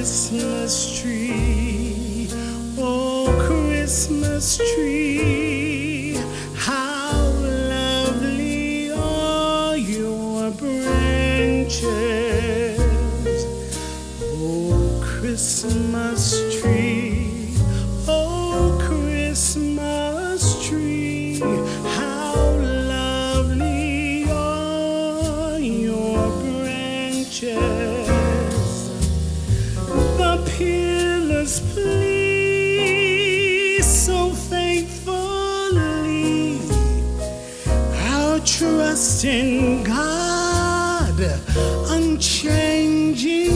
Christmas tree, oh Christmas tree, how lovely are your branches, oh Christmas tree, oh Christmas tree, how lovely are your branches. The pillars please so faithfully our trust in God, unchanging